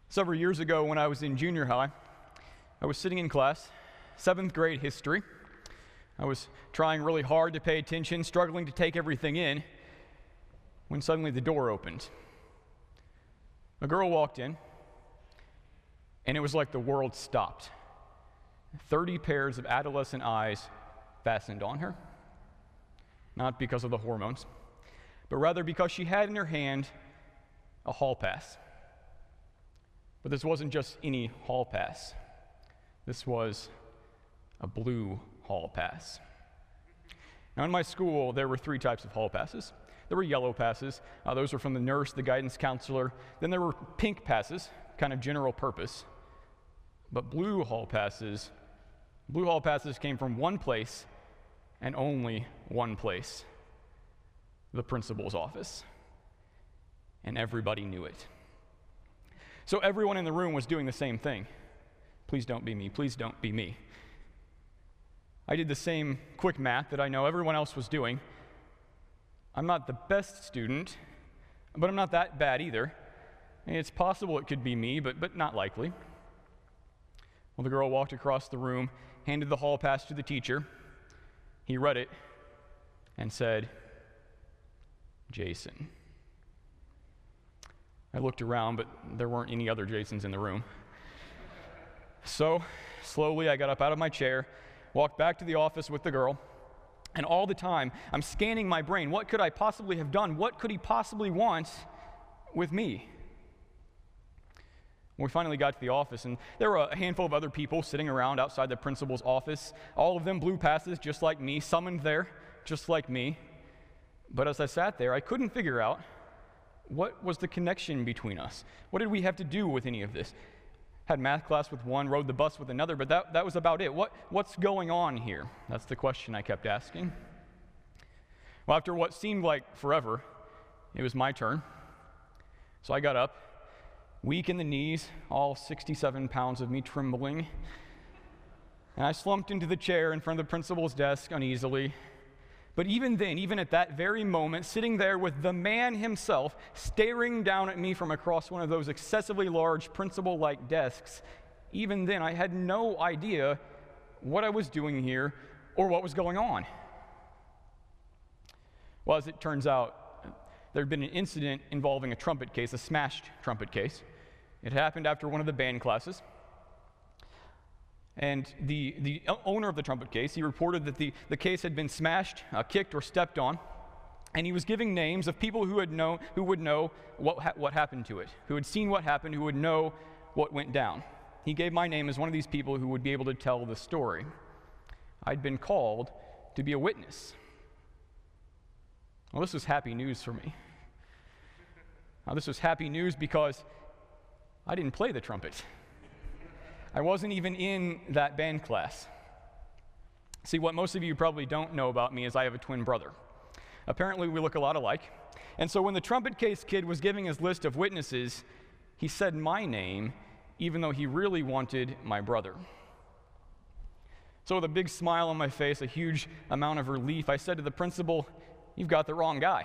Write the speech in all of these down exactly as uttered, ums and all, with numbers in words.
Several years ago when I was in junior high, I was sitting in class, seventh grade history. I was trying really hard to pay attention, struggling to take everything in, when suddenly the door opened. A girl walked in, and it was like the world stopped. Thirty pairs of adolescent eyes fastened on her, not because of the hormones, but rather because she had in her hand a hall pass. But this wasn't just any hall pass. This was a blue hall pass. Now, in my school, there were three types of hall passes. There were yellow passes. Uh, those were from the nurse, the guidance counselor. Then there were pink passes, kind of general purpose. But blue hall passes, blue hall passes came from one place and only one place, the principal's office. And everybody knew it. So everyone in the room was doing the same thing. Please don't be me. Please don't be me. I did the same quick math that I know everyone else was doing. I'm not the best student, but I'm not that bad either. And it's possible it could be me, but, but not likely. Well, the girl walked across the room, handed the hall pass to the teacher. He read it and said, Jason. I looked around, but there weren't any other Jasons in the room. So, slowly, I got up out of my chair, walked back to the office with the girl, and all the time, I'm scanning my brain. What could I possibly have done? What could he possibly want with me? When we finally got to the office, and there were a handful of other people sitting around outside the principal's office, all of them blue passes, just like me, summoned there, just like me. But as I sat there, I couldn't figure out what was the connection between us. What did we have to do with any of this? Had math class with one, rode the bus with another, but that, that was about it. What, what's going on here? That's the question I kept asking. Well, after what seemed like forever, it was my turn. So I got up, weak in the knees, all sixty-seven pounds of me trembling, and I slumped into the chair in front of the principal's desk uneasily. But even then, even at that very moment, sitting there with the man himself staring down at me from across one of those excessively large principal-like desks, even then I had no idea what I was doing here or what was going on. Well, as it turns out, there had been an incident involving a trumpet case, a smashed trumpet case. It happened after one of the band classes. And the, the owner of the trumpet case, he reported that the, the case had been smashed, uh, kicked, or stepped on, and he was giving names of people who, had know, who would know what, ha- what happened to it, who had seen what happened, who would know what went down. He gave my name as one of these people who would be able to tell the story. I'd been called to be a witness. Well, this was happy news for me. Now, this was happy news because I didn't play the trumpet. I wasn't even in that band class. See, what most of you probably don't know about me is I have a twin brother. Apparently, we look a lot alike. And so when the trumpet case kid was giving his list of witnesses, he said my name, even though he really wanted my brother. So with a big smile on my face, a huge amount of relief, I said to the principal, "You've got the wrong guy."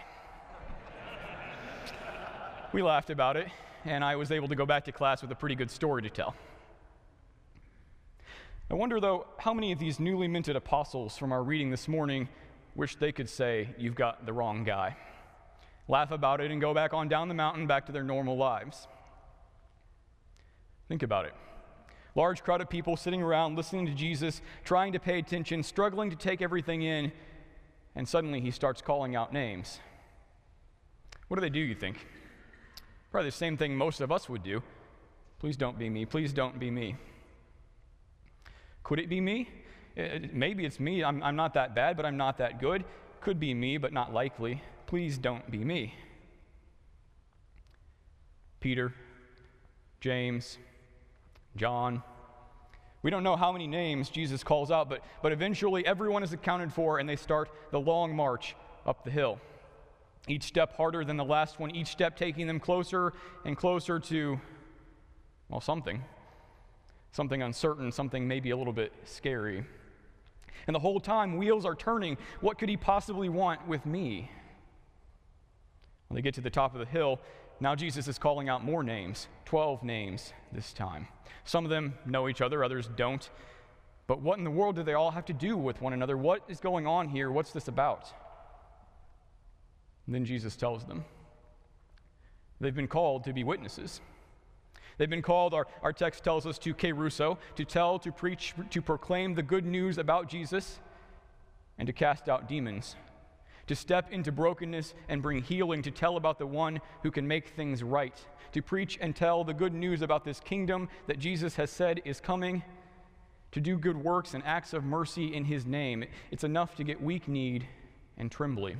We laughed about it, and I was able to go back to class with a pretty good story to tell. I wonder, though, how many of these newly minted apostles from our reading this morning wish they could say, "You've got the wrong guy," laugh about it, and go back on down the mountain back to their normal lives. Think about it. Large crowd of people sitting around, listening to Jesus, trying to pay attention, struggling to take everything in, and suddenly he starts calling out names. What do they do, you think? Probably the same thing most of us would do. Please don't be me. Please don't be me. Could it be me? It, maybe it's me. I'm, I'm not that bad, but I'm not that good. Could be me, but not likely. Please don't be me. Peter, James, John. We don't know how many names Jesus calls out, but, but eventually everyone is accounted for, and they start the long march up the hill. Each step harder than the last one, each step taking them closer and closer to, well, something. Something uncertain, something maybe a little bit scary. And the whole time, wheels are turning. What could he possibly want with me? When they get to the top of the hill, now Jesus is calling out more names, twelve names this time. Some of them know each other, others don't. But what in the world do they all have to do with one another? What is going on here? What's this about? And then Jesus tells them. They've been called to be witnesses. They've been called, our, our text tells us, to kerusso, to tell, to preach, to proclaim the good news about Jesus, and to cast out demons, to step into brokenness and bring healing, to tell about the one who can make things right, to preach and tell the good news about this kingdom that Jesus has said is coming, to do good works and acts of mercy in his name. It's enough to get weak-kneed and trembly.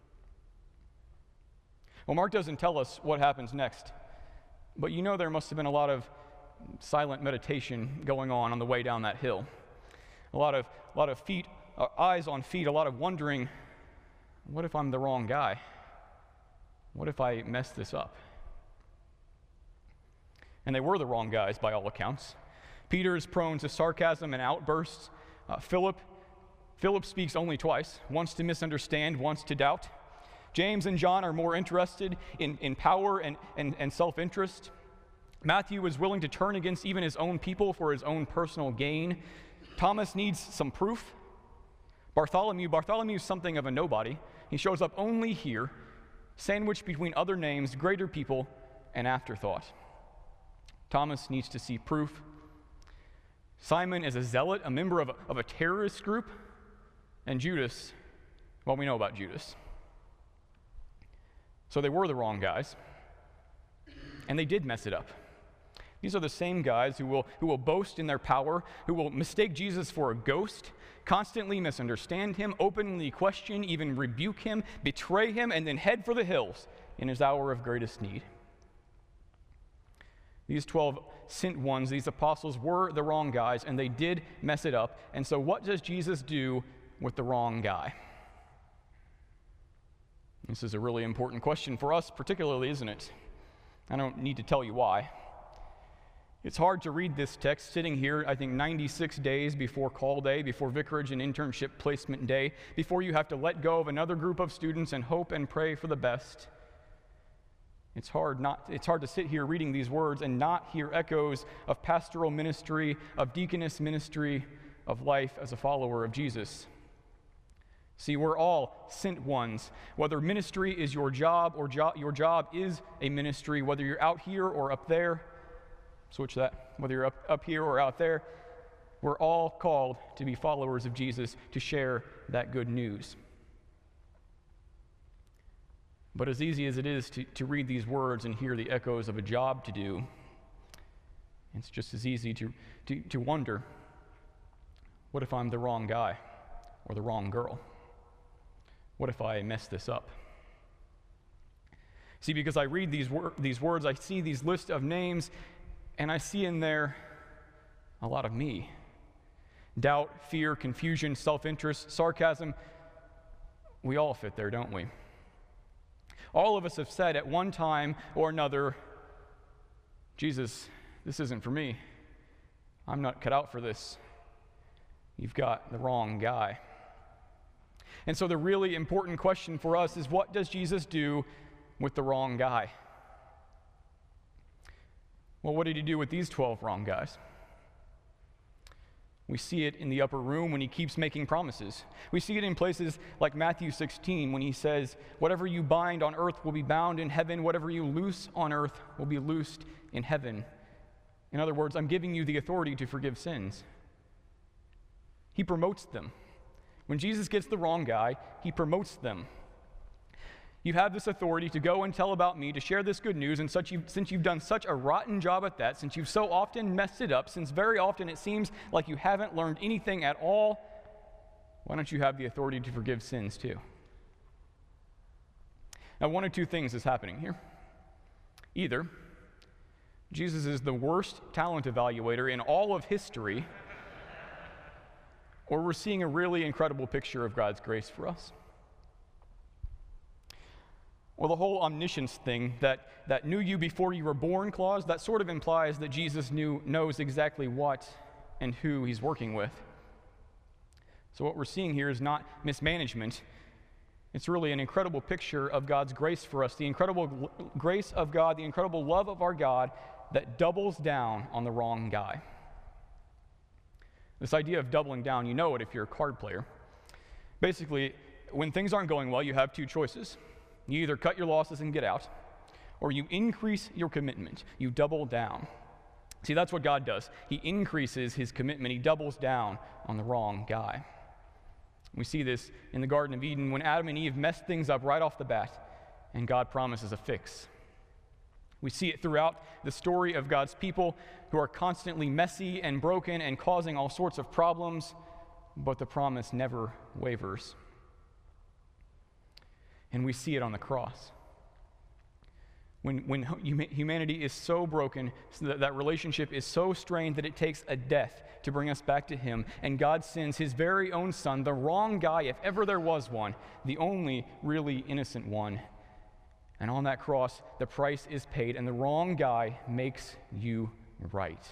Well, Mark doesn't tell us what happens next, but you know there must have been a lot of silent meditation going on on the way down that hill. A lot of, a lot of feet, uh, eyes on feet, a lot of wondering, what if I'm the wrong guy? What if I mess this up? And they were the wrong guys by all accounts. Peter is prone to sarcasm and outbursts. Uh, Philip, Philip speaks only twice, once to misunderstand, once to doubt. James and John are more interested in, in power and, and, and self-interest. Matthew is willing to turn against even his own people for his own personal gain. Thomas needs some proof. Bartholomew, Bartholomew is something of a nobody. He shows up only here, sandwiched between other names, greater people, and afterthought. Thomas needs to see proof. Simon is a zealot, a member of a, of a terrorist group. And Judas, well, we know about Judas. So they were the wrong guys, and they did mess it up. These are the same guys who will, who will boast in their power, who will mistake Jesus for a ghost, constantly misunderstand him, openly question, even rebuke him, betray him, and then head for the hills in his hour of greatest need. These twelve sent ones, these apostles, were the wrong guys, and they did mess it up. And so what does Jesus do with the wrong guy? This is a really important question for us, particularly, isn't it? I don't need to tell you why. It's hard to read this text sitting here, I think, ninety-six days before call day, before vicarage and internship placement day, before you have to let go of another group of students and hope and pray for the best. It's hard not, it's hard to sit here reading these words and not hear echoes of pastoral ministry, of deaconess ministry, of life as a follower of Jesus. See, we're all sent ones. Whether ministry is your job or jo- your job is a ministry, whether you're out here or up there, switch that, whether you're up, up here or out there, we're all called to be followers of Jesus, to share that good news. But as easy as it is to, to read these words and hear the echoes of a job to do, it's just as easy to, to, to wonder, what if I'm the wrong guy or the wrong girl? What if I mess this up? See, because I read these, wor- these words, I see these lists of names, and I see in there a lot of me. Doubt, fear, confusion, self-interest, sarcasm. We all fit there, don't we? All of us have said at one time or another, Jesus, this isn't for me. I'm not cut out for this. You've got the wrong guy. And so the really important question for us is, what does Jesus do with the wrong guy? Well, what did he do with these twelve wrong guys? We see it in the upper room when he keeps making promises. We see it in places like Matthew sixteen when he says, whatever you bind on earth will be bound in heaven, whatever you loose on earth will be loosed in heaven. In other words, I'm giving you the authority to forgive sins. He promotes them. When Jesus gets the wrong guy, he promotes them. You have this authority to go and tell about me, to share this good news, and such you've, since you've done such a rotten job at that, since you've so often messed it up, since very often it seems like you haven't learned anything at all, why don't you have the authority to forgive sins too? Now, one of two things is happening here. Either Jesus is the worst talent evaluator in all of history, or we're seeing a really incredible picture of God's grace for us. Well, the whole omniscience thing, that, that knew you before you were born clause, that sort of implies that Jesus knew, knows exactly what and who he's working with. So what we're seeing here is not mismanagement. It's really an incredible picture of God's grace for us, the incredible gl- grace of God, the incredible love of our God that doubles down on the wrong guy. This idea of doubling down, you know it if you're a card player. Basically, when things aren't going well, you have two choices. You either cut your losses and get out, or you increase your commitment. You double down. See, that's what God does. He increases his commitment. He doubles down on the wrong guy. We see this in the Garden of Eden when Adam and Eve messed things up right off the bat, and God promises a fix. We see it throughout the story of God's people who are constantly messy and broken and causing all sorts of problems, but the promise never wavers. And we see it on the cross. When, when humanity is so broken, so that, that relationship is so strained that it takes a death to bring us back to him, and God sends his very own son, the wrong guy, if ever there was one, the only really innocent one. And on that cross, the price is paid, and the wrong guy makes you right.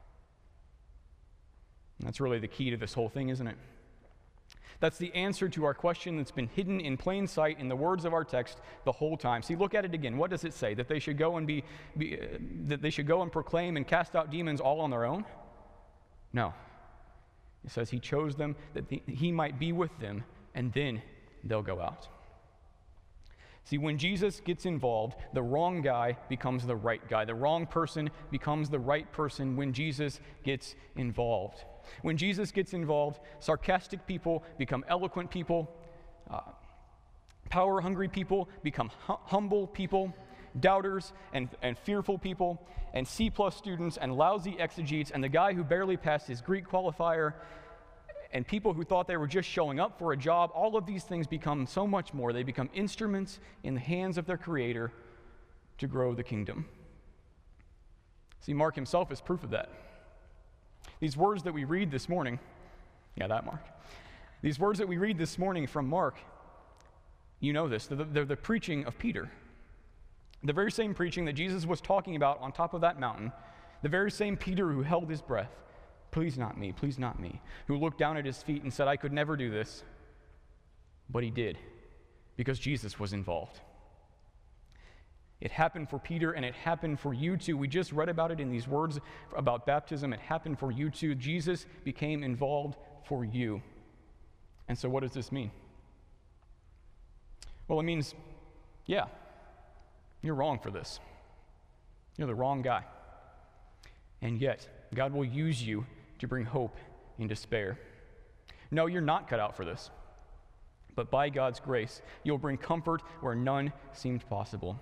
And that's really the key to this whole thing, isn't it? That's the answer to our question that's been hidden in plain sight in the words of our text the whole time. See, look at it again. What does it say? That they should go and be, be uh, that they should go and proclaim and cast out demons all on their own? No. It says he chose them that the, he might be with them, and then they'll go out. See, when Jesus gets involved, the wrong guy becomes the right guy. The wrong person becomes the right person when Jesus gets involved. When Jesus gets involved, sarcastic people become eloquent people, uh, power-hungry people become hum- humble people, doubters and, and fearful people, and C-plus students and lousy exegetes, and the guy who barely passed his Greek qualifier, and people who thought they were just showing up for a job. All of these things become so much more. They become instruments in the hands of their Creator to grow the kingdom. See, Mark himself is proof of that. These words that we read this morning, yeah, that Mark. These words that we read this morning from Mark, you know this, they're the, they're the preaching of Peter. The very same preaching that Jesus was talking about on top of that mountain, the very same Peter who held his breath, please not me, please not me, who looked down at his feet and said, I could never do this, but he did, because Jesus was involved. It happened for Peter, and it happened for you too. We just read about it in these words about baptism. It happened for you too. Jesus became involved for you. And so what does this mean? Well, it means, yeah, you're wrong for this. You're the wrong guy. And yet, God will use you to bring hope in despair. No, you're not cut out for this. But by God's grace, you'll bring comfort where none seemed possible.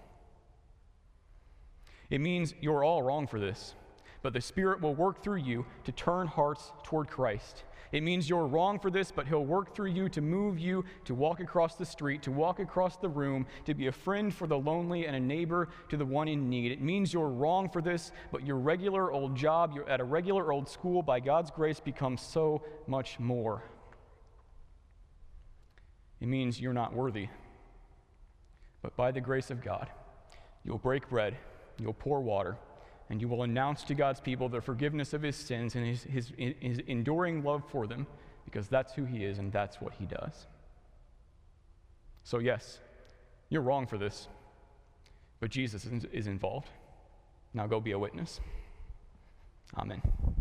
It means you're all wrong for this, but the Spirit will work through you to turn hearts toward Christ. It means you're wrong for this, but he'll work through you to move you to walk across the street, to walk across the room, to be a friend for the lonely and a neighbor to the one in need. It means you're wrong for this, but your regular old job, you're at a regular old school, by God's grace, becomes so much more. It means you're not worthy, but by the grace of God, you'll break bread, you'll pour water, and you will announce to God's people the forgiveness of his sins and his, his, his enduring love for them, because that's who he is and that's what he does. So yes, you're wrong for this, but Jesus is, is involved. Now go be a witness. Amen.